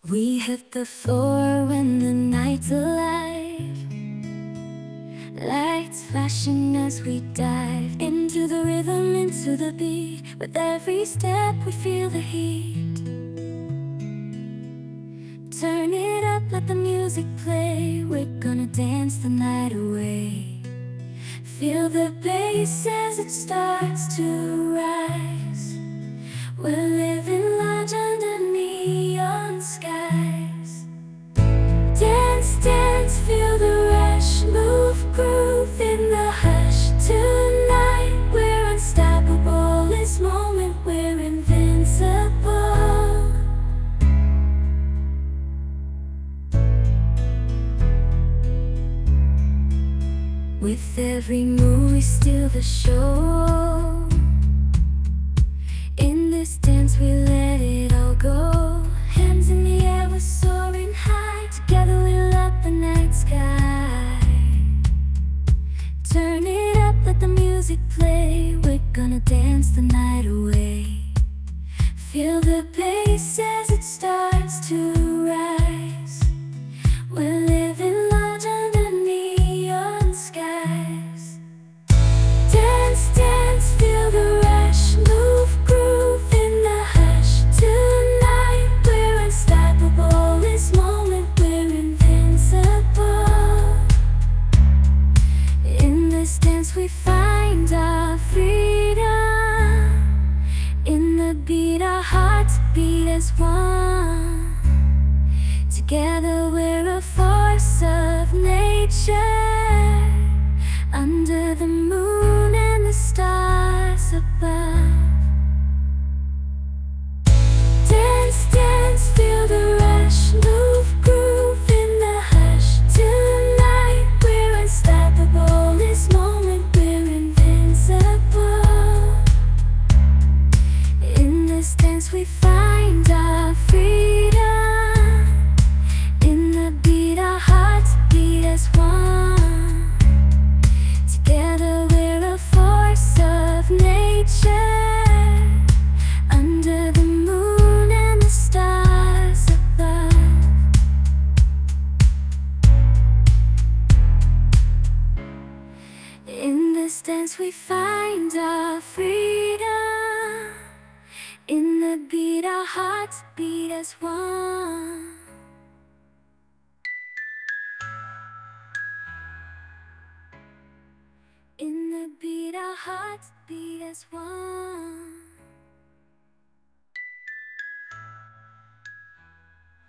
We hit the floor when the night's alive, lights flashing as we dive into the rhythm, into the beat. With every step we feel the heat. Turn it up, let the music play. We're gonna dance the night away. Feel the bass as it starts to rise. We're living large under neon skies. Dance, dance, feel the rush. Move, groove in the hush. Tonight we're unstoppable. This moment we're invincible. With every move we steal the show. In this dance we let it all go. Hands in the air, we're soaring high. Together we'll up the night sky. Turn it up, let the music play. We're gonna dance the night away. Feel the bass as it starts to rise. We're living large under neon skies. Dance, dance, feel the rush. Move, groove in the hush. Tonight we're unstoppable. This moment we're invincible. In this dance we find our freedom. In the beat our hearts beat as one. Together we're a force of nature. Under the moon and the stars above. Dance, dance, feel the rush. Move, groove in the hush. Tonight we're unstoppable. This moment we're invincible. In this dance we find our freedom. In the beat our hearts beat as one. Together we're a force of nature. Under the moon and the stars above. In this dance we find our freedom. In the beat our hearts beat as one. In the beat our hearts beat as one.